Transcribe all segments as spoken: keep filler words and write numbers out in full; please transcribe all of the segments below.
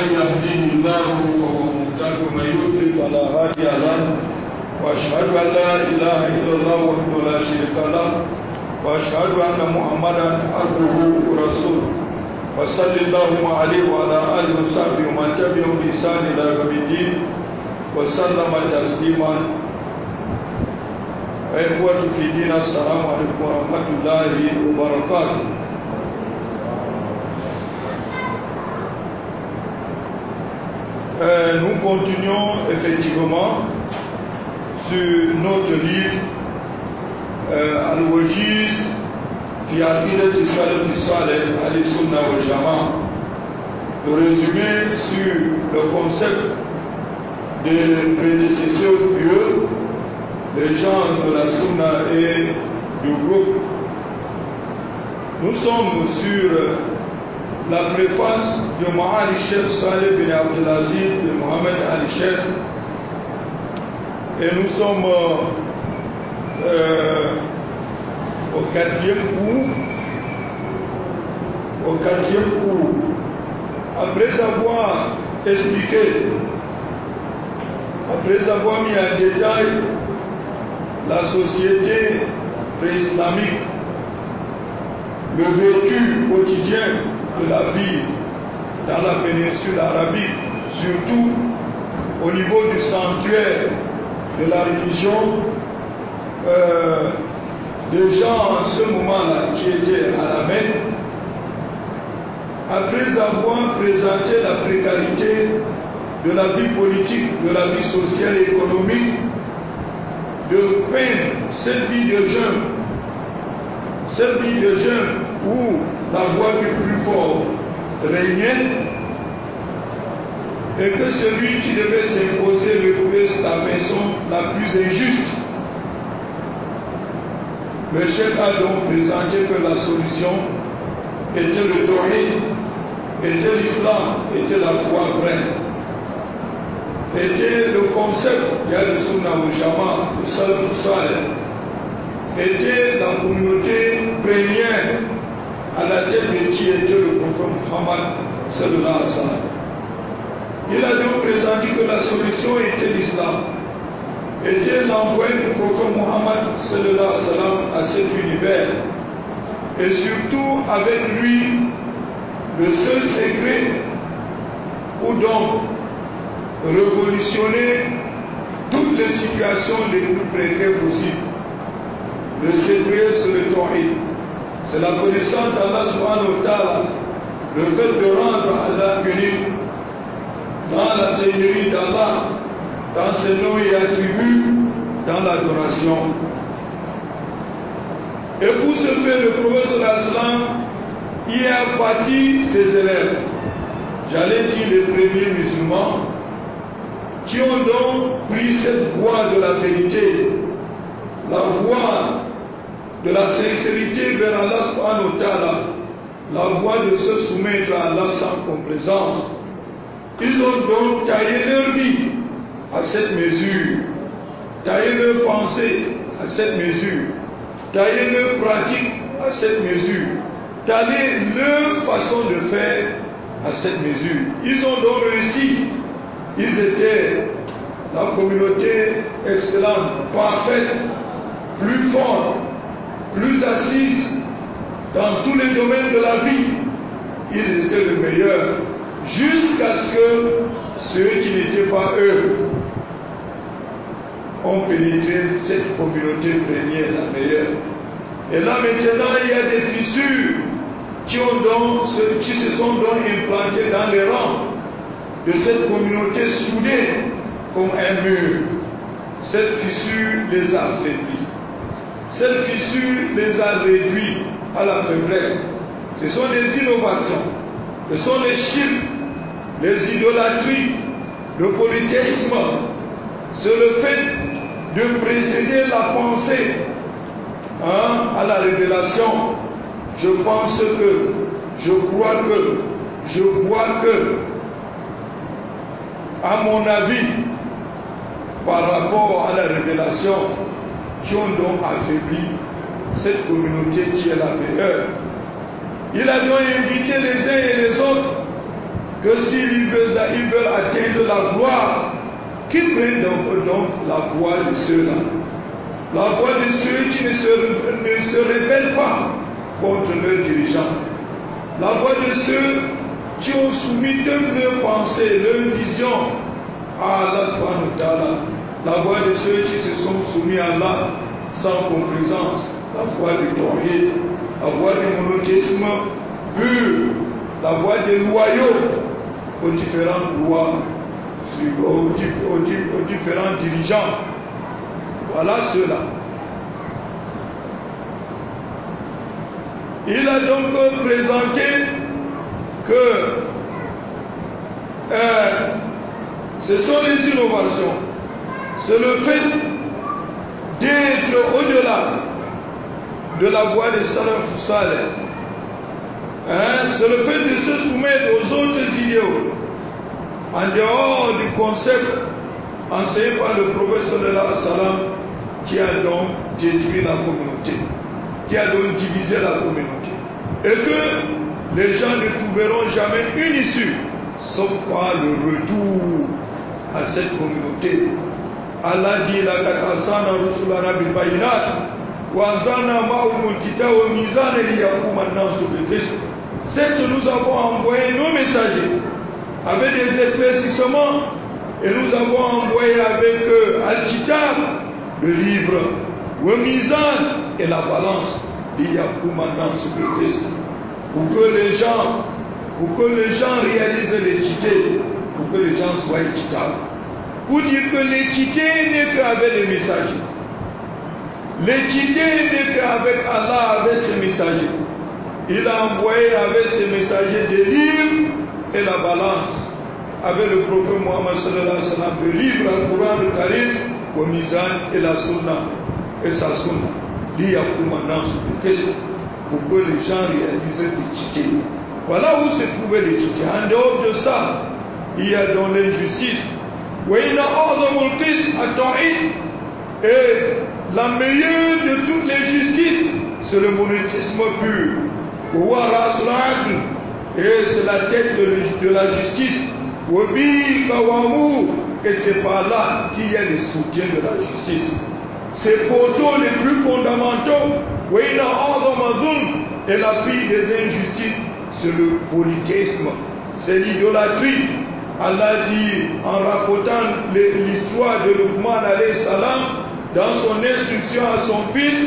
يهديه الله فهو مهتد ومن يضلل فلا هادي له واشهد ان لا اله الا الله وحده لا شريك له واشهد ان محمدا عبده ورسوله وصلى اللهم عليه وعلى اله وصحبه ومن تبعهم باحسان الى يوم الدين وسلم تسليما. اخوتي في دين السلام عليكم ورحمه الله وبركاته. Euh, nous continuons effectivement sur notre livre euh, Al-Wajiz fi Aqidat Salaf Saleh Al-Sunna wal Jama'a, le résumé sur le concept des prédécesseurs pieux, les gens de la Sunna et du groupe. Nous sommes sur la préface de Ma'ali Cheikh Saleh bin Abdelaziz de Mohamed Ali Cheikh, et nous sommes euh, au quatrième cours. Au quatrième cours, après avoir expliqué, après avoir mis en détail la société pré-islamique, le vécu quotidien de la vie dans la péninsule arabique, surtout au niveau du sanctuaire de la religion, euh, des gens en ce moment-là qui étaient à la Mecque, après avoir présenté la précarité de la vie politique, de la vie sociale et économique, de peindre cette vie de jeune, cette vie de jeune où la voix du plus fort régnait, et que celui qui devait s'imposer le plus la façon la plus injuste. Le Cheikh a donc présenté que la solution était le tawhid, était l'islam, était la foi vraie, était le concept de Sunna wal Jama'a, le Salaf Saleh, était la communauté première à la tête de qui était le prophète Muhammad sallallahu alayhi wa sallam. Il a donc présenté que la solution était l'islam, était l'envoi du prophète Muhammad sallallahu alayhi wa sallam à cet univers, et surtout avec lui le seul secret pour donc révolutionner toutes les situations les plus précaires possibles. Le secret, c'est le tawhid, c'est la connaissance d'Allah subhanahu wa ta'ala, le fait de rendre Allah unique dans la seigneurie d'Allah, dans ses noms et attributs, dans l'adoration. Et pour ce faire, le prophète sallallahu alayhi wa sallam y a bâti ses élèves, j'allais dire les premiers musulmans, qui ont donc pris cette voie de la vérité, la voie de la sincérité vers Allah subhanahu wa ta'ala, la voie de se soumettre à Allah sans complaisance. Ils ont donc taillé leur vie à cette mesure, taillé leur pensée à cette mesure, taillé leur pratique à cette mesure, taillé leur façon de faire à cette mesure. Ils ont donc réussi. Ils étaient la communauté excellente, parfaite, plus forte, plus assise dans tous les domaines de la vie. Ils étaient les meilleurs, jusqu'à ce que ceux qui n'étaient pas eux ont pénétré cette communauté première, la meilleure. Et là maintenant, il y a des fissures qui, ont donc, qui se sont donc implantées dans les rangs de cette communauté soudée comme un mur. Cette fissure les a affaiblis. Cette fissure les a réduits à la faiblesse. Ce sont des innovations, ce sont les shirks, les idolâtries, le polythéisme. C'est le fait de précéder la pensée hein, à la révélation. Je pense que, je crois que, je vois que, à mon avis, par rapport à la révélation, qui ont donc affaibli cette communauté qui est la meilleure. Il a donc invité les uns et les autres que s'ils veulent, ils veulent atteindre la gloire, qu'ils prennent donc, donc la voie de ceux-là. La voie de ceux qui ne se, ne se rebellent pas contre leurs dirigeants. La voie de ceux qui ont soumis toutes leurs pensées, leurs visions à Allah subhanahu wa ta'ala. La voie de ceux qui se sont soumis à Allah sans complaisance. La voie du tawhid, la voie du monothéisme pur, la voie des loyaux aux différentes lois, aux, aux, aux différents dirigeants. Voilà ceux-là. Il a donc présenté que euh, ce sont les innovations. C'est le fait d'être au-delà de la voie des salaf salih. Hein? C'est le fait de se soumettre aux autres idéaux en dehors du concept enseigné par le prophète sallallahu alayhi wa sallam, qui a donc détruit la communauté, qui a donc divisé la communauté. Et que les gens ne trouveront jamais une issue, sauf par le retour à cette communauté. Allah dit, la katasana rusulana bil bayinat, wa anzalna ma'humul kitaba wal mizana liyaquma an-nasu bil qist. C'est que nous avons envoyé nos messagers avec des éclaircissements, et nous avons envoyé avec eux Al-Kitab, le livre, le Mizan et la balance, pour que les gens, pour que les gens réalisent l'équité, pour que les gens soient équitables. Pour dire que l'équité n'est qu'avec les messagers. L'équité n'est qu'avec Allah, avec ses messagers. Il a envoyé avec ses messagers des livres et la balance. Avec le prophète Mohammed sallallahu alayhi wa sallam, le livre, le Coran, le Karim, le Mizan et la Sunna, et sa Sunna. Pour que les gens réalisent l'équité. Voilà où se trouvait l'équité. En dehors de ça, il y a dans l'injustice. Et la meilleure de toutes les justices, c'est le monothéisme pur. Et c'est la tête de la justice. Et c'est par là qu'il y a le soutien de la justice. Ces poteaux les plus fondamentaux, et la pire des injustices, c'est le polythéisme, c'est l'idolâtrie. Allah dit, en rapportant l'histoire de Luqman alayhi salam, dans son instruction à son fils,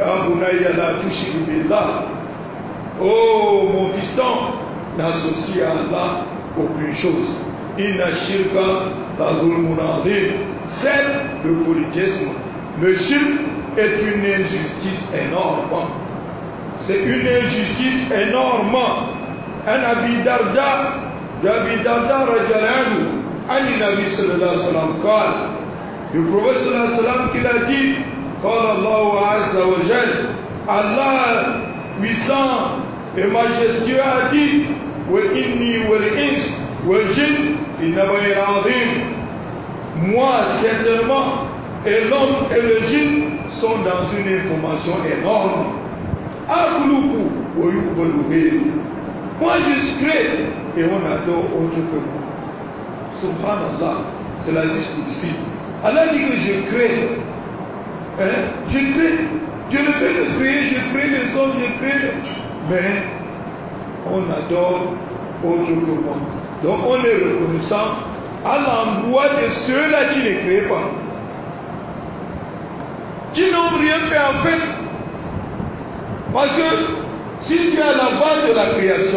oh mon fiston, n'associe à Allah aucune chose. Inna shirka la zulmun azim. C'est le polythéisme. Le shirk est une injustice énorme. C'est une injustice énorme. Un Abi Darda, d'Abi Darda radiallahu anhu, Nabi sallallahu alayhi wa sallam, qala, le prophète sallallahu alayhi wa sallam qu'il a dit, qala Allah azza wa jal, Allah puissant et majestueux a dit, wa inni wal ins wal jinn fi nabayin azim. Moi certainement, et l'homme et le djinn sont dans une information énorme. Moi je crée et on adore autre que moi. Subhanallah, c'est la discours ici. Allah dit que je crée. Hein? Je crée. Dieu ne fait que créer, je crée les hommes, je crée les... Mais on adore autre que moi. Donc on est reconnaissant à l'endroit de ceux-là qui ne créent pas, qui n'ont rien fait en fait. Parce que si tu es à la base de la création,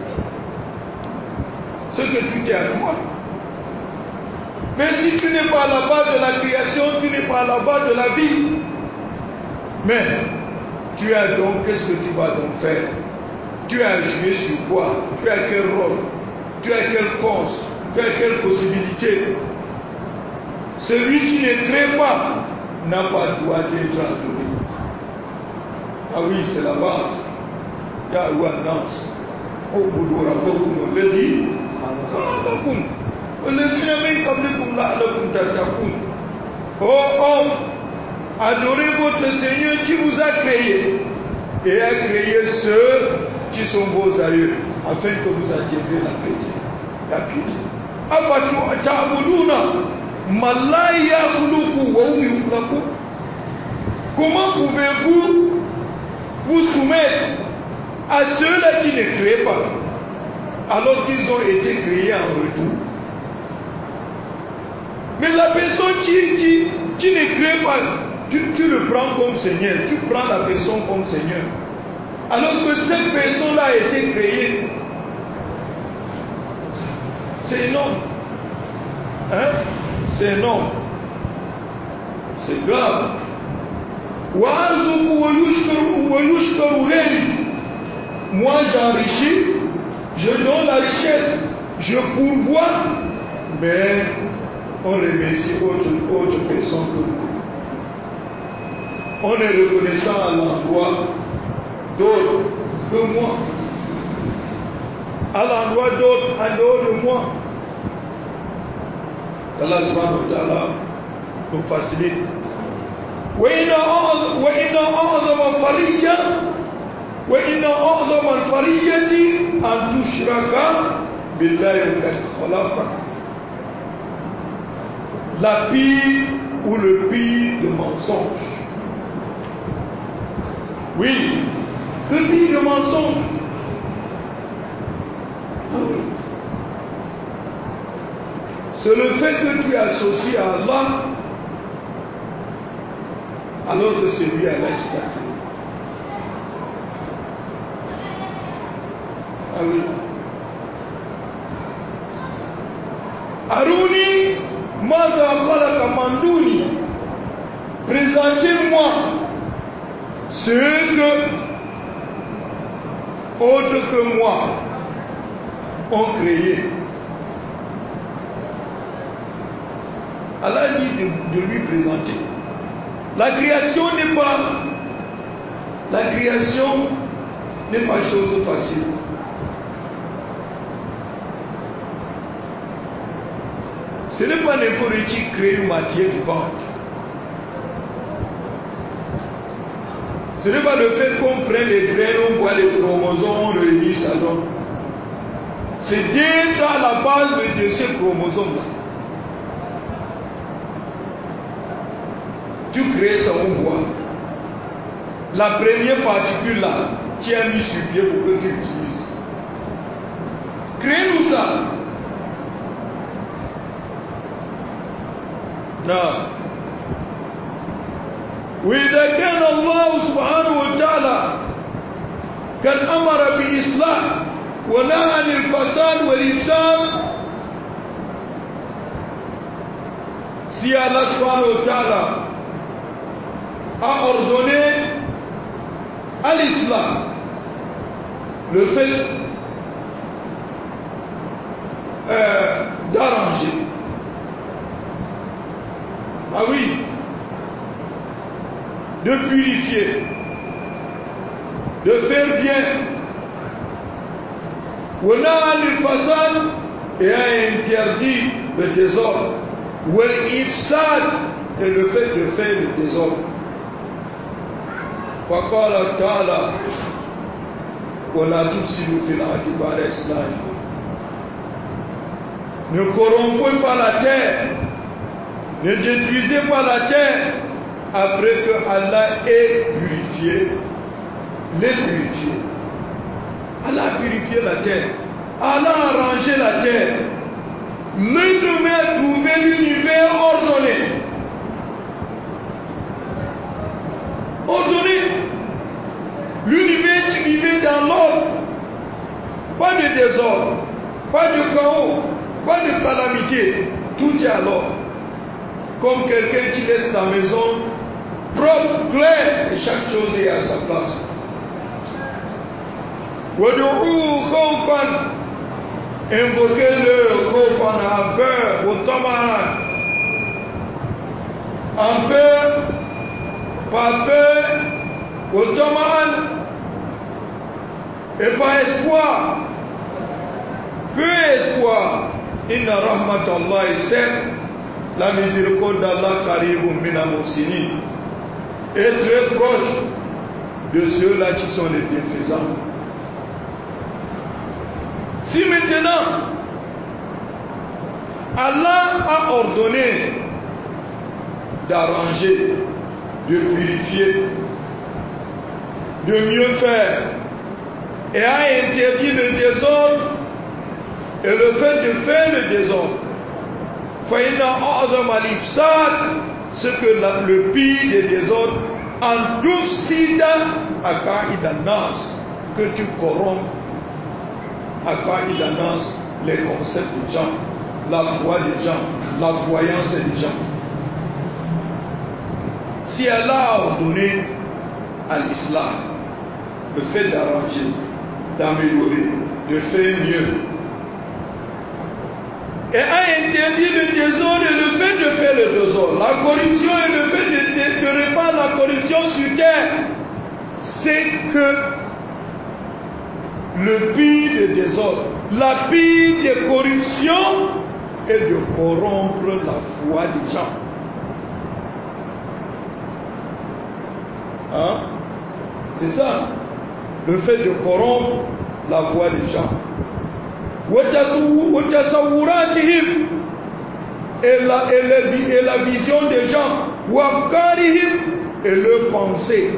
c'est que tout est à toi. Mais si tu n'es pas à la base de la création, tu n'es pas à la base de la vie. Mais tu as donc, qu'est-ce que tu vas donc faire? Tu as joué sur quoi? Tu as quel rôle? Tu as quelle force? Tu as quelle possibilité? Celui qui ne crée pas n'a pas le droit d'être adoré. Ah oui, c'est la base. Yahouan Nas. Oh, Boudoura, Bokoum, le dit. Bokoum. Le dit, comme là, le Koum, oh homme, adorez votre Seigneur qui vous a créé et a créé ceux qui sont vos aïeux, afin que vous atteigniez la paix. la piété. Afatu ta'buduna ma la yakhluqu wa hum yukhlaqun. Comment pouvez-vous vous soumettre à ceux-là qui ne créent pas, alors qu'ils ont été créés en retour? Mais la personne qui, qui, qui ne crée pas, tu, tu le prends comme Seigneur, tu prends la personne comme Seigneur. Alors que cette personne-là a été créée. C'est énorme. Hein? C'est énorme. C'est grave. Moi j'enrichis, je donne la richesse, je pourvois, mais on remercie autre, autre personne que moi. On est reconnaissant à l'endroit d'autres que moi. À l'endroit d'autres, en dehors de moi. Allah subhanahu wa ta'ala nous facilite. وإن أعظم وإن أعظم الفرية وإن أعظم الفرية أن تشرك بالله وقد خلقك. La pire ou le pire, le mensonge. Oui, le pire, le mensonge. Ah oui. C'est le fait que tu associes à Allah alors que c'est lui Allah qui t'a créé. Ah oui. Aruni Mada Khalaka Mandouni. Présentez-moi ce que autres que moi ont créé. Allah dit de, de lui présenter. La création n'est pas la création n'est pas chose facile. Ce n'est pas n'importe qui crée une matière vivante. Ce n'est pas le fait qu'on prenne les graines, on voit les chromosomes réunis, ça donne. C'est d'être à la base de, de ces chromosomes-là. Tu crées ça, on voit. La première particule là, qui a mis sur pied pour que tu utilises. Crée-nous ça. Non. وإذا كان الله سبحانه وتعالى قد أمر بإصلاح ونهى عن الفساد والإفساد. Si Allah subhanahu wa ta'ala a ordonné à l'islam le fait euh, d'arranger. Ah oui, de purifier, de faire bien. On a le fasad et a interdit le désordre. Ou l'ifsad et le fait de faire le désordre. فقال تعالى ولا تفسدوا في الأرض بعد إصلاحها. Ne corrompez pas la terre, ne détruisez pas la terre après que Allah ait purifié, l'ait purifié. Allah a purifié la terre, Allah a arrangé la terre. L'être humain a trouvé l'univers ordonné. Ordonné. L'univers qui vivait dans l'ordre. Pas de désordre, pas de chaos, pas de calamité. Tout est à l'ordre. Comme quelqu'un qui laisse sa maison propre, claire, et chaque chose est à sa place. وَدُعُوهُ خَوْفًا. Invoquez-le, khawfan, en peur, au taman, en peur, par peur, au taman, et par espoir, peu espoir. Inna rahmatallahi sek, la miséricorde d'Allah qaribun mina muhsinin, est très proche de ceux-là qui sont les bienfaisants. Si maintenant a ordonné d'arranger, de purifier, de mieux faire, et a interdit le désordre et le fait de faire le désordre. فَإِنَّ أَعْظَمَ الْإِفْسَادِ, ce que la, le pire des désordres, en tufsida aqaïd an-nas, que tu corromps aqaïd an-nas, les concepts des gens, la foi des gens, la croyance des gens. Si Allah a ordonné à l'islam le fait d'arranger, d'améliorer, de faire mieux, et a interdit le désordre et le fait de faire le désordre, la corruption et le fait de, de, de répandre la corruption sur terre, c'est que le pire des désordres, la pire des corruptions est de corrompre la foi des gens. Hein? C'est ça, le fait de corrompre la foi des gens. Et la, et, la, et la vision des gens, et leur pensée.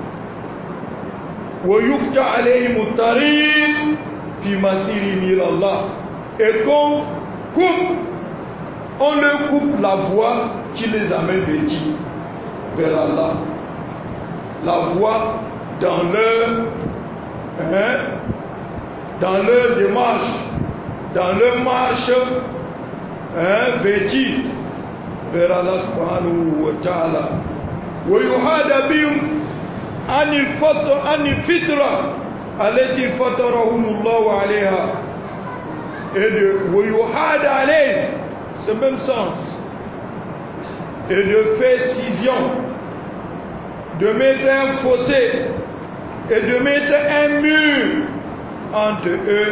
Et qu'on coupe, on leur coupe la voie qui les amène vers qui? Vers Allah. La voie dans leur, hein, dans leur démarche, dans leur marche, hein, vers qui? Vers Allah subhanahu wa ta'ala. Wa yuhada bihim anil fatra anil fitra allati fatarahumullahu alayha. Et de wa yuhada alayhim, c'est le même sens. Et de faire scission, de mettre un fossé et de mettre un mur entre eux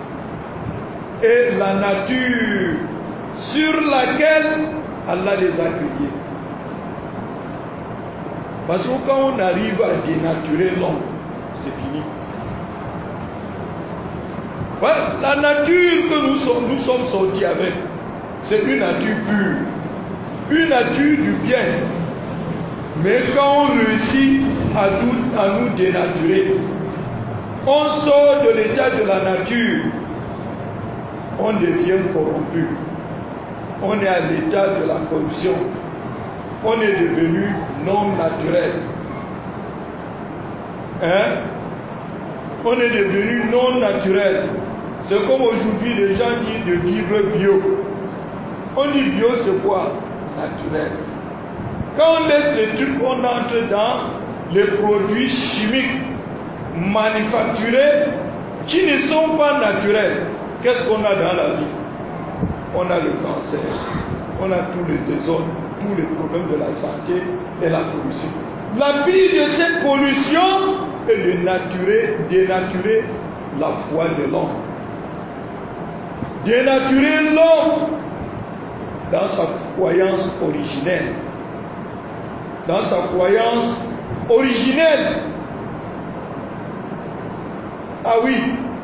et la nature sur laquelle Allah les a créés. Parce que quand on arrive à dénaturer l'homme, c'est fini. Ouais, la nature que nous sommes, nous sommes sortis avec, c'est une nature pure, une nature du bien. Mais quand on réussit à, tout, à nous dénaturer, on sort de l'état de la nature, on devient corrompu. On est à l'état de la corruption. On est devenu non naturel. Hein? On est devenu non naturel. C'est comme aujourd'hui les gens disent de vivre bio. On dit bio c'est quoi? Naturel. Quand on laisse les trucs, on entre dans les produits chimiques manufacturés qui ne sont pas naturels. Qu'est-ce qu'on a dans la vie? On a le cancer, on a tous les désordres, tous les problèmes de la santé et la pollution. La pire de cette pollution est de dénaturer, dénaturer la foi de l'homme. Dénaturer l'homme dans sa croyance originelle. Dans sa croyance originelle. Ah oui.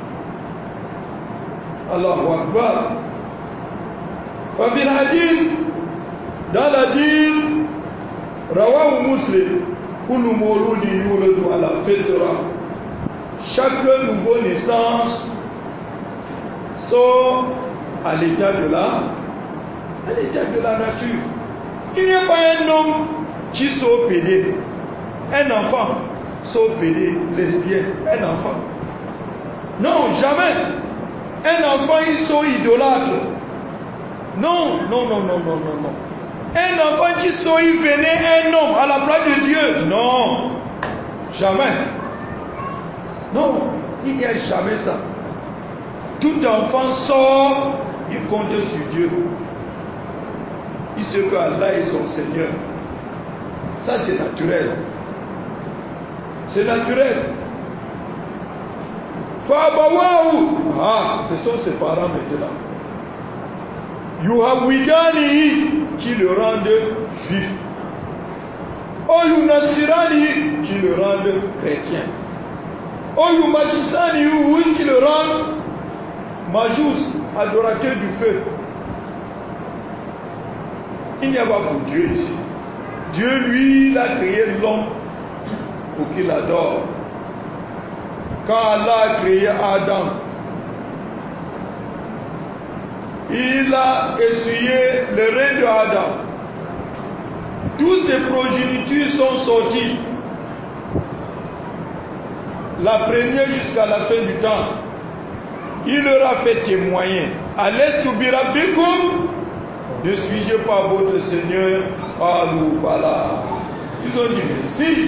Allahu Akbar. Fafil hadith, dans l'hadith, Rawahu Muslim, kullu mawludi yuladu ala fitra. Chaque nouveau naissance sort à l'état de la, à l'état de la nature. Il n'y a pas un homme qui sort pédé, un enfant sort pédé, lesbien, un enfant. Non, jamais. Un enfant il sort idolâtre. Non, non, non, non, non, non, non. Un enfant qui sort, il venait un homme à la place de Dieu. Non, jamais. Non, il n'y a jamais ça. Tout enfant sort, il compte sur Dieu. Il sait que Allah est son Seigneur. Ça c'est naturel. C'est naturel. Fabawaou. Ah, ce sont ses parents maintenant. Yuhawidani, qui le rendent juif. Oyunasirani, qui le rendent chrétien. Oyumajisani, oui, qui le rendent majus, adorateur du feu. Il n'y a pas pour Dieu ici. Dieu, lui, il a créé l'homme pour qu'il adore. Quand Allah a créé Adam, il a essuyé le rein de Adam. Tous ses progénitures sont sortis. La première jusqu'à la fin du temps. Il leur a fait témoigner. Alastu bi rabbikum, ne suis-je pas votre Seigneur? Qalu bala. Ils ont dit mais si.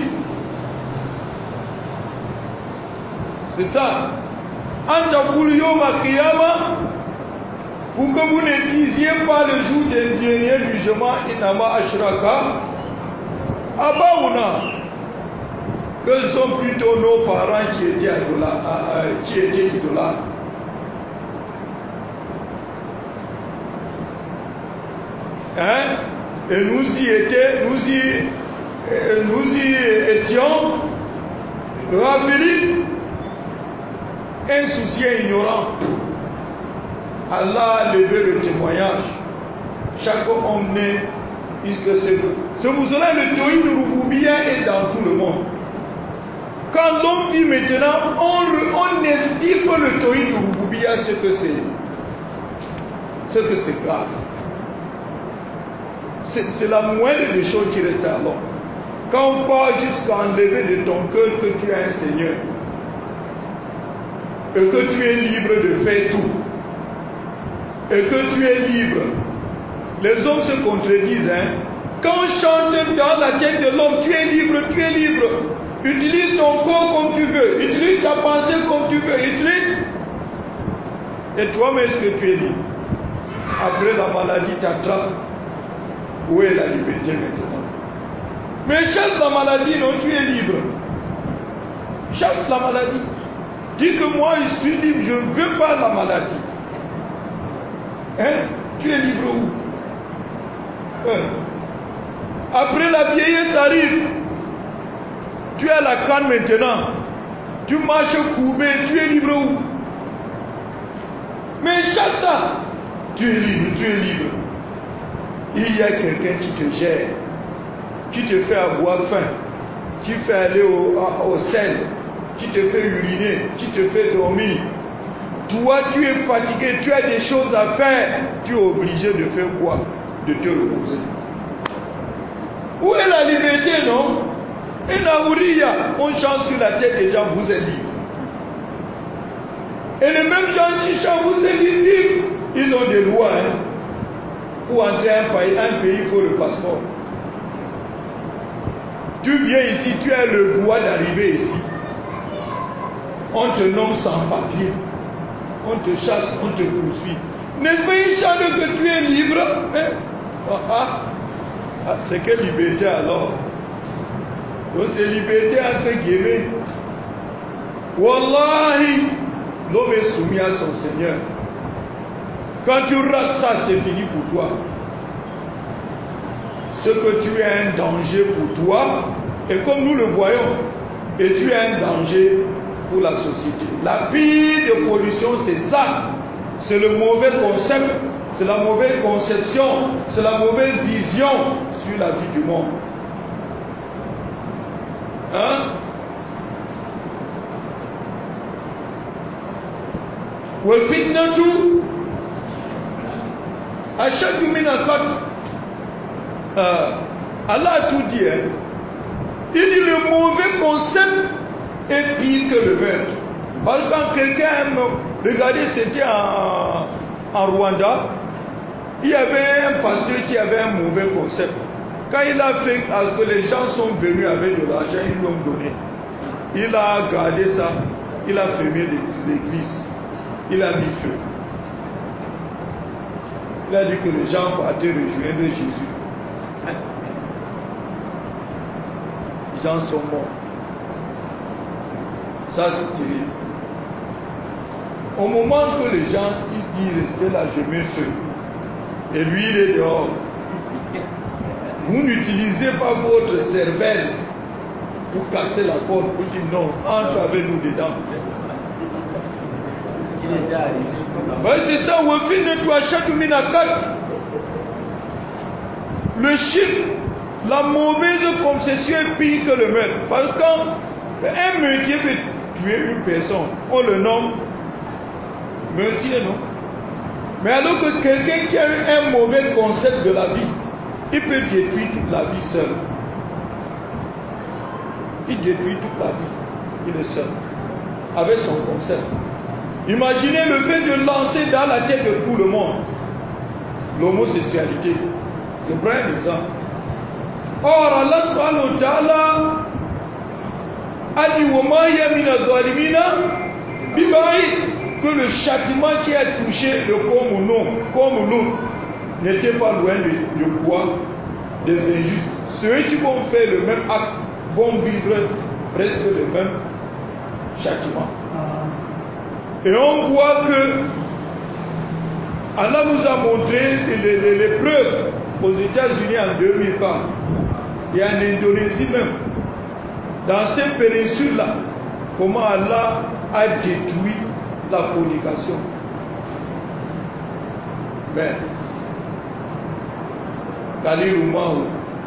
C'est ça. Antakul yawma qiyama, pour que vous ne disiez pas le jour du dernier jugement, inama ashraka abaouna, que ce sont plutôt nos parents qui étaient idolâtres, qui étaient idolâtres. Hein? Et nous y étions, nous y, nous y étions ravis, insouciants, ignorants. Allah a levé le témoignage. Chaque homme né, puisque c'est c'est pour cela le Tawhid Rububiyya est dans tout le monde. Quand l'homme dit maintenant, on, on estime le Tawhid Rububiyya, ce que c'est, ce que c'est grave. C'est la moindre des choses qui reste à l'homme. Quand on parle jusqu'à enlever de ton cœur que tu es un Seigneur et que tu es libre de faire tout et que tu es libre, les hommes se contredisent. Hein? Quand on chante dans la tête de l'homme, tu es libre, tu es libre. Utilise ton corps comme tu veux, utilise ta pensée comme tu veux, utilise. Et toi-même, est-ce que tu es libre? Après la maladie t'attrape. Où est la liberté maintenant? Mais chasse la maladie, non, tu es libre. Chasse la maladie. Dis que moi je suis libre, je ne veux pas la maladie. Hein? Tu es libre où? Hein? Après la vieillesse arrive. Tu es à la canne maintenant. Tu marches courbé, tu es libre où? Mais chasse ça. Tu es libre, tu es libre. Il y a quelqu'un qui te gère, qui te fait avoir faim, qui fait aller au, au sel, qui te fait uriner, qui te fait dormir. Toi, tu es fatigué, tu as des choses à faire. Tu es obligé de faire quoi? De te reposer. Où est la liberté, non? Et la ouriya, on chante sur la tête des gens, vous êtes libres. Et les mêmes gens qui chantent, vous êtes libres. Ils ont des lois, hein. Pour entrer un pays, un pays, il faut le passeport. Tu viens ici, tu as le droit d'arriver ici. On te nomme sans papier. On te chasse, on te poursuit. N'est-ce pas une chance que tu es libre? Hein? Ah, ah. Ah, c'est quelle liberté alors? Donc c'est liberté entre guillemets. Wallahi, l'homme est soumis à son Seigneur. Quand tu rates ça, c'est fini pour toi. Ce que tu es un danger pour toi, et comme nous le voyons, et tu es un danger pour la société. La pire de pollution, c'est ça. C'est le mauvais concept, c'est la mauvaise conception, c'est la mauvaise vision sur la vie du monde. Hein? Wal fitnatu ashaddu min al-qatl. Allah a tout dit. Hein? Il dit le mauvais concept est pire que le meurtre. Parce que quand quelqu'un aime, regardez, c'était en, en Rwanda, il y avait un pasteur qui avait un mauvais concept. Quand il a fait à ce que les gens sont venus avec de l'argent, ils lui ont donné. Il a gardé ça, il a fermé l'église, il a mis feu. Il a dit que les gens partaient rejoindre Jésus. Les gens sont morts. Ça, c'est terrible. Au moment que les gens, ils disent restez là, je mets feu. Et lui, il est dehors. Vous n'utilisez pas votre cervelle pour casser la porte. Vous dites non, entre avec nous dedans. Ouais, c'est ça, Wafin ne doit chaque minakat. Le chiffre, la mauvaise conception est pire que le meurtre. Parce que quand un meurtrier peut tuer une personne, on le nomme meurtrier, non? Mais alors que quelqu'un qui a eu un mauvais concept de la vie, il peut détruire toute la vie seul. Il détruit toute la vie. Il est seul. Avec son concept. Imaginez le fait de lancer dans la tête de tout le monde l'homosexualité. Je prends un exemple. Or, Allah subhanahu wa ta'ala a dit Wama yamina zalimina bibaïd, que le châtiment qui a touché le Komounou, Komounou n'était pas loin de, de quoi? Des injustes. Ceux qui vont faire le même acte vont vivre presque le même châtiment. Et on voit que Allah nous a montré les, les, les preuves aux États-Unis en deux mille quatre et en Indonésie même, dans ces péninsules-là, comment Allah a détruit la fornication. Mais, Khalil Oumaou,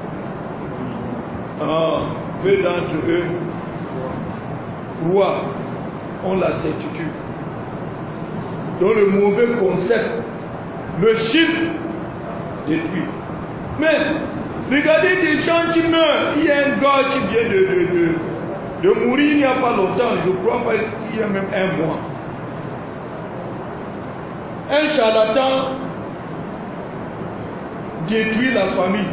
ah, peu d'entre eux croient, ont la certitude. Dans le mauvais concept, le chiffre détruit. Mais, regardez des gens qui meurent. Il y a un gars qui vient de, de, de, de mourir il n'y a pas longtemps, je crois pas qu'il y a même un mois. Un charlatan détruit la famille.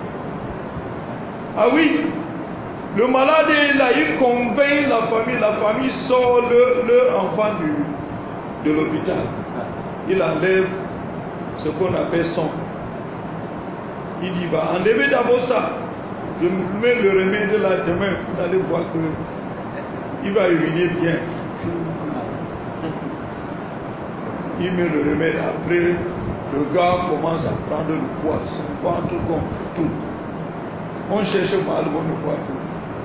Ah oui, le malade est là, il convainc la famille, la famille sort le, leur enfant du, de l'hôpital. Il enlève ce qu'on appelle son. Il dit, va enlever d'abord ça. Je mets le remède là demain, vous allez voir que il va uriner bien. Il met le remède, après le gars commence à prendre le poids, son ventre comme tout. On cherche mal, on ne voit plus.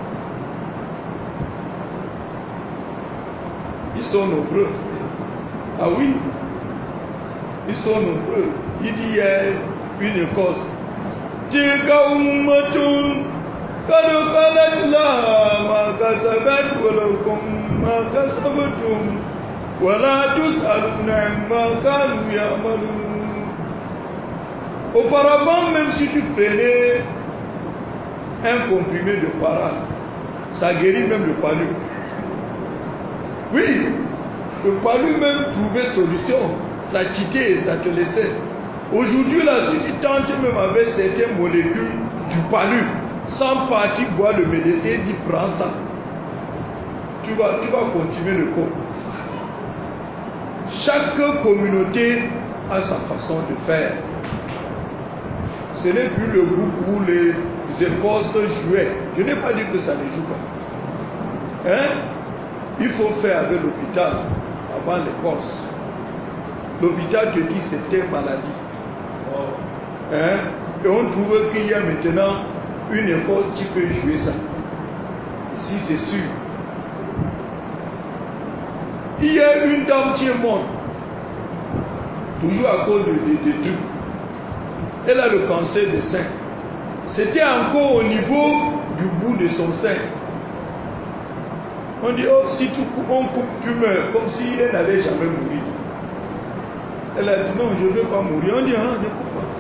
Ils sont nombreux. Ah oui, ils sont nombreux. Il dit, il y a une Écosse. Tilka ummatun qad khalat laha ma kasabat wa lakum ma kasabtum wa la tus'aluna amma kanu ya'malun. Auparavant, même si tu prenais un comprimé de para, ça guérit même le palu. Oui, le palu même trouvait solution. Ça titait et ça te laissait. Aujourd'hui, là, si tu tentes même avec certaines molécules du palu, sans partir voir le médecin, il dit prends ça. Tu vas, tu vas continuer le corps. Chaque communauté a sa façon de faire. Ce n'est plus le groupe où les Écosses jouaient. Je n'ai pas dit que ça ne joue pas. Hein? Il faut faire avec l'hôpital avant l'Écosse. L'hôpital te dit c'est telle maladie. Hein? Et on trouve qu'il y a maintenant une école qui peut jouer ça. Ici c'est sûr. Il y a une dame qui est morte. Toujours à cause de, de, de trucs. Elle a le cancer des seins. C'était encore au niveau du bout de son sein. On dit, oh, si tu coupes, on coupe, tu meurs. Comme si elle n'allait jamais mourir. Elle a dit, non, je ne veux pas mourir. On dit, ah, ne coupe pas.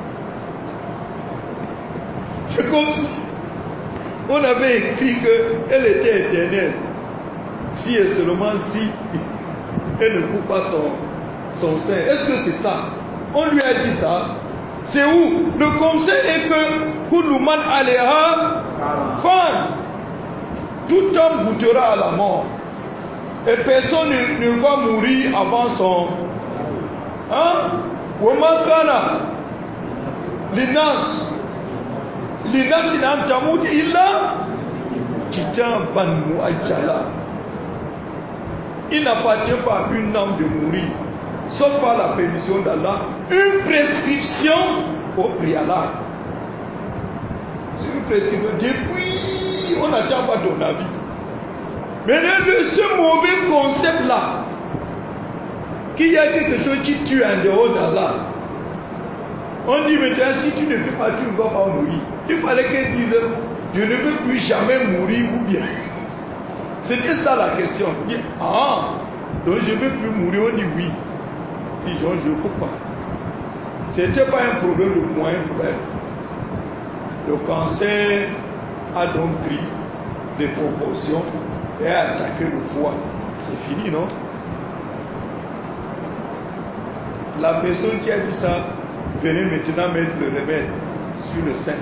C'est comme si on avait écrit qu'elle était éternelle. Si et seulement si elle ne coupe pas son, son sein. Est-ce que c'est ça? On lui a dit ça. C'est où? Le conseil est que Koulouman Aléha, fan. Tout homme goûtera à la mort. Et personne ne, ne va mourir avant son. Hein? Wamakana. L'inas. L'inas inam tamoud illa. Kitan ban mu'ajjala. Il n'appartient pas à une âme de mourir, sauf par la permission d'Allah, une prescription au préalable. C'est une prescription. Depuis, on n'attend pas ton avis. Mais le, ce mauvais concept-là, qu'il y a quelque chose qui tue en dehors d'Allah, On dit maintenant, si tu ne fais pas, tu ne vas pas mourir. Il fallait qu'elle dise, je ne veux plus jamais mourir ou bien. C'était ça la question. On dit, ah, donc je ne veux plus mourir. On dit oui. Puis je ne coupe pas. Ce n'était pas un problème de moyen pour elle. Le cancer a donc pris des proportions et a attaqué le foie. C'est fini, non? La personne qui a dit ça venait maintenant mettre le remède sur le sein.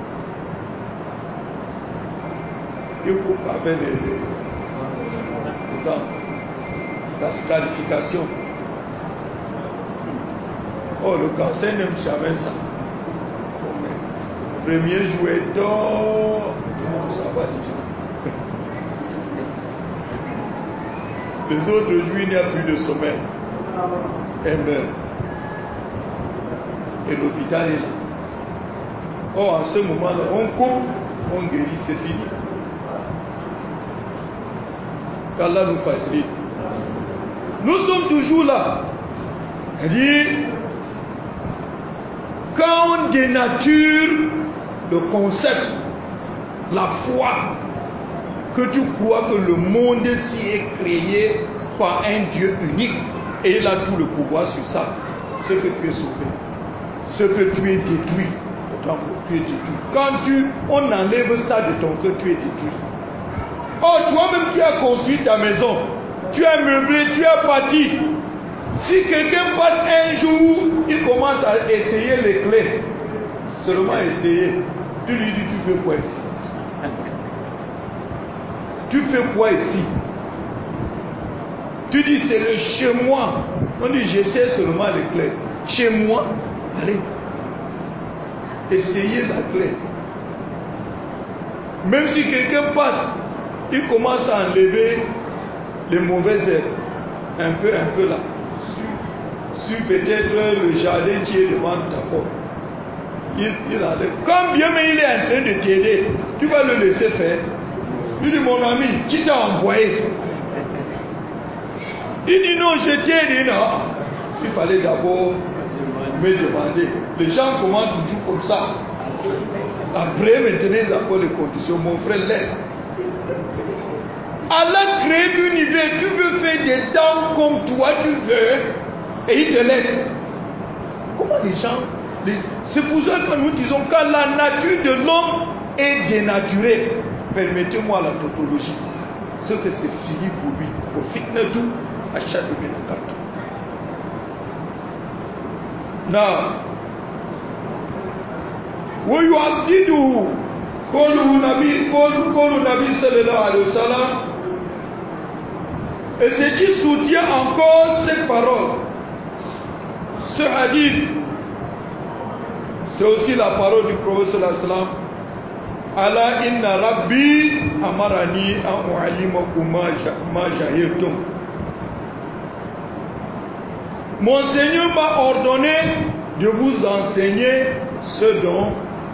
Il coupe avec les, les, les dents, la scarification. Oh, le cancer n'aime jamais ça. Le premier jour, il dort, tout le monde s'en va déjà. Les autres jours, il n'y a plus de sommeil. Elle meurt. Et l'hôpital est là. Oh, en ce moment-là, on coupe, on guérit, c'est fini. Qu'Allah nous facilite. Nous sommes toujours là. C'est-à-dire, quand on dénature le concept, la foi, que tu crois que le monde ci est créé par un Dieu unique et il a tout le pouvoir sur ça, c'est que tu es sauvé, ce que tu es détruit, autant que tu es détruit. Quand tu, on enlève ça de ton cœur, tu es détruit. Oh, toi-même tu as construit ta maison, tu as meublé, tu as bâti. Si quelqu'un passe un jour, il commence à essayer les clés, seulement essayer, tu lui dis, tu fais quoi ici? Tu fais quoi ici? Tu dis, c'est le chez moi. On dit, j'essaie seulement les clés. Chez moi, allez, essayez la clé. Même si quelqu'un passe, il commence à enlever les mauvaises herbes, un peu, un peu là, sur, sur peut-être le jardin qui est devant ta porte. Il, il enlève. Quand bien mais il est en train de t'aider, tu vas le laisser faire. Il dit, mon ami, qui t'a envoyé? Il dit, non, je t'ai dit, non. Il fallait d'abord me demander. Les gens commencent toujours comme ça. Après, maintenant, ils appellent les conditions. Mon frère, laisse. Allah crée l'univers. Tu veux faire des dents comme toi, tu veux, et il te laisse. Comment les gens... Les... C'est pour ça que nous disons que la nature de l'homme est dénaturée. Permettez-moi la tautologie. Ce que c'est fini pour lui. Pour fitna tout, achat de bénéfice. Now, ويعدده قوله نبي قول النبي صلى الله عليه وسلم. Et ce qui soutient encore cette parole, ce hadith, c'est aussi la parole du prophète sallallahu alayhi wa sallam. Ala inna rabbi amarani an u'allimakum ma jahiltum. Mon Seigneur m'a ordonné de vous enseigner ce dont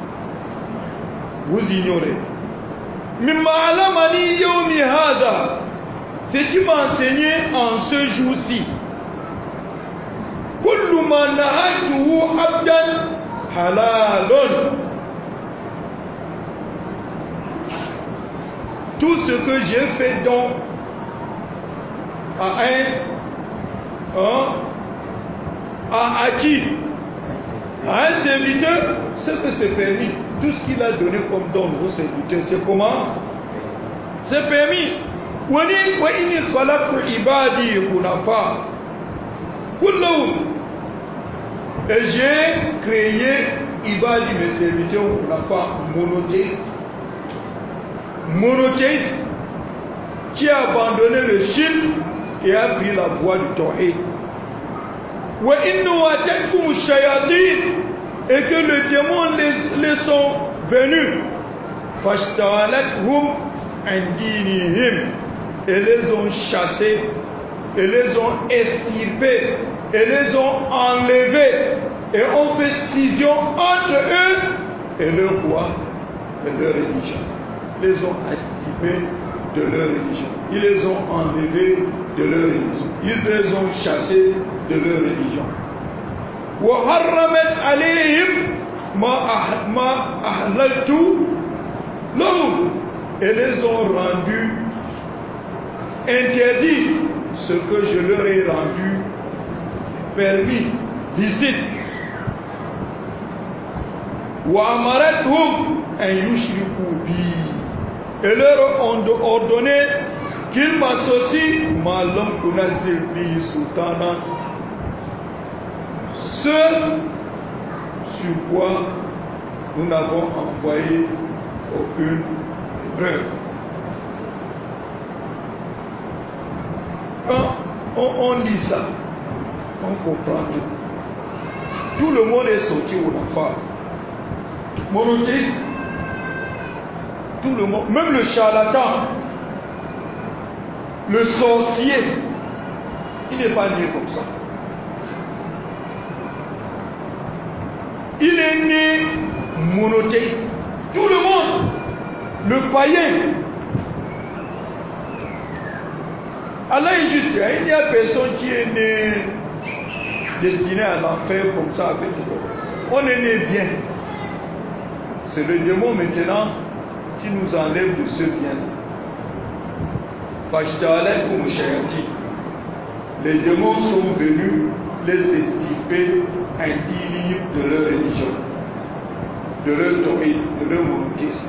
vous ignorez. Mimma alamani yawmi hada. Ce qui m'a enseigné en ce jour-ci. Kullu ma nahaytuhu abdan halalun. Tout ce que j'ai fait donc à un, hein, à acquis, à un serviteur, ce que c'est permis. Tout ce qu'il a donné comme don au serviteur, c'est comment? C'est permis. وإني خلقت عبادي حنفاء كلهم. Et j'ai créé Ibadi, mes serviteurs Hunafa, monothéistes. Monothéistes qui a abandonné le shirk et a pris la voie du tawhid. وإنه أتتهم الشياطين, et que les démons les, les sont venus. فاشتغلتهم عن دينهم, et les ont chassés, et les ont extirpés, et les ont enlevés, et ont fait scission entre eux et leur roi et leur religion. Ils les ont extirpés de leur religion. Ils les ont enlevés de leur religion. Ils les ont chassés de leur religion. وحرمت عليهم ما أحللت لهم, et les ont rendus interdits ce que je leur ai rendu permis, licite. وأمرتهم أن يشركوا بي, et leur ont ordonné qu'ils m'associent ma lam kunazir bi sultana, ce sur quoi nous n'avons envoyé aucune preuve. Quand on, on lit ça, on comprend tout. Tout le monde est sorti au affaire. Monothéiste, tout le monde, même le charlatan, le sorcier, il n'est pas né comme ça. Il est né monothéiste. Tout le monde, le païen. Allah est juste, il n'y a personne qui est né destiné à l'enfer comme ça avec nous. On est né bien. C'est le démon maintenant qui nous enlève de ce bien-là. Fajta'alakum shayatin. Les démons sont venus les extirper indignes de leur religion, de leur tawhid, de leur monothéisme.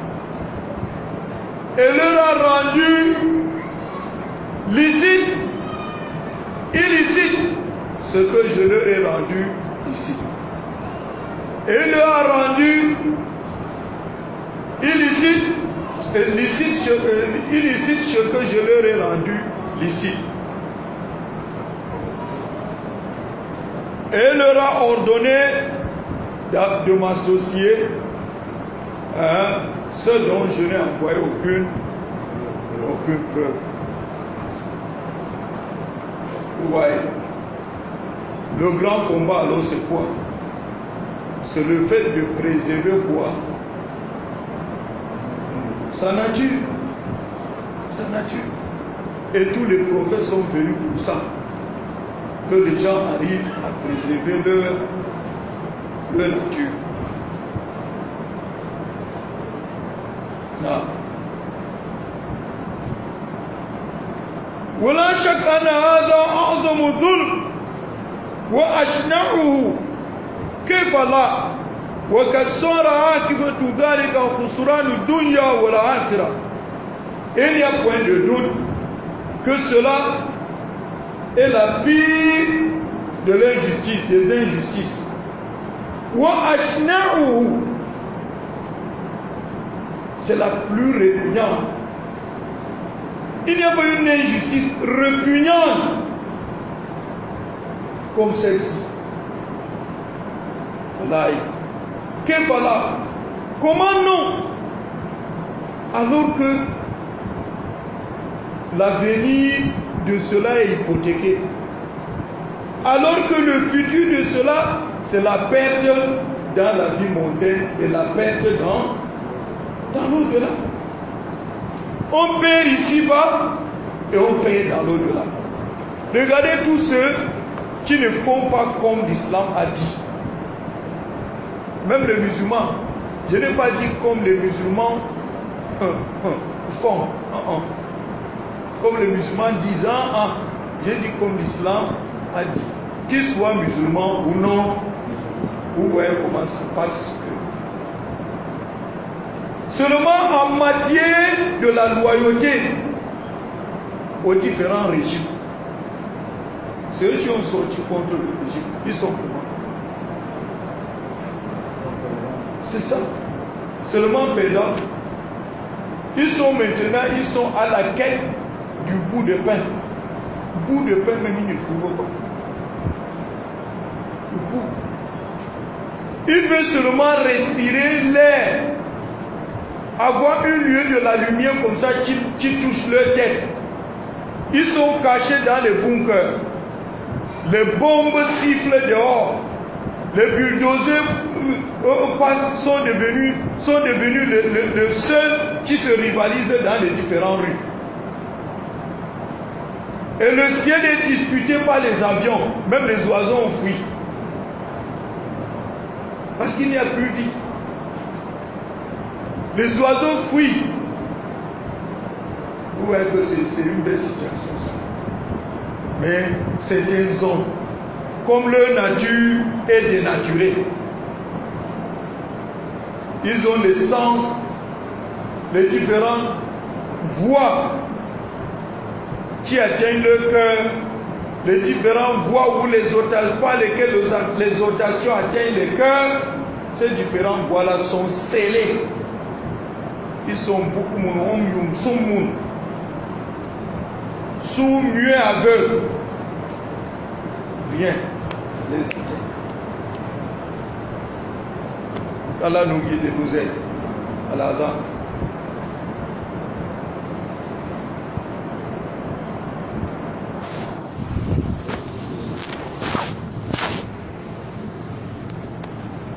Et leur a rendu licite, illicite, ce que je leur ai rendu ici. Et il leur a rendu illicite, illicite, ce, euh, illicite ce que je leur ai rendu licite. Et il leur a ordonné de, de m'associer hein, ce dont je n'ai envoyé aucune, aucune preuve. Ouais. Le grand combat alors c'est quoi? C'est le fait de préserver quoi? Sa nature. Sa nature. Et tous les prophètes sont venus pour ça. Que les gens arrivent à préserver leur, leur nature. Non. ولا شك أن هذا أعظم ظلم وأشنعه كيف لا وقد صار عاقبة ذلك خسران الدنيا والآخرة. Il n'y a point de doute que cela est la pire de l'injustice, des injustices. وأشنعه, c'est la plus répugnante. Il n'y a pas une injustice répugnante comme celle-ci. Comment non? Alors que l'avenir de cela est hypothéqué. Alors que le futur de cela, c'est la perte dans la vie mondaine et la perte dans, dans l'au-delà. On perd ici-bas et on perd dans l'au-delà. Regardez tous ceux qui ne font pas comme l'islam a dit. Même les musulmans, je n'ai pas dit comme les musulmans font. Comme les musulmans disent, ah, j'ai dit comme l'islam a dit. Qu'ils soient musulmans ou non, vous voyez comment ça passe. Seulement en matière de la loyauté aux différents régimes. Ceux qui ont sorti contre le régime, ils sont comment? C'est ça. Seulement perdants. Ils sont maintenant, ils sont à la quête du bout de pain. Bout de pain, même ils ne trouvent pas. Le bout. Ils veulent seulement respirer l'air. Avoir un lieu de la lumière comme ça qui, qui touche leur tête. Ils sont cachés dans les bunkers. Les bombes sifflent dehors. Les bulldozers euh, sont devenus, sont devenus le, le, le seul qui se rivalise dans les différentes rues. Et le ciel est disputé par les avions. Même les oiseaux ont fui. Parce qu'il n'y a plus vie. Les oiseaux fuient. Vous voyez que c'est une belle situation ça. Mais certains hommes, comme leur nature est dénaturée, ils ont les sens, les différentes voies qui atteignent leur cœur, les différentes voies où les otations, par lesquelles les exhortations atteignent le cœur, ces différentes voies-là sont scellées. Ils sont beaucoup moun, sont moun, sont mieux aveugles. Rien. Les atteignent. Allah nous guide et nous aide. Allah.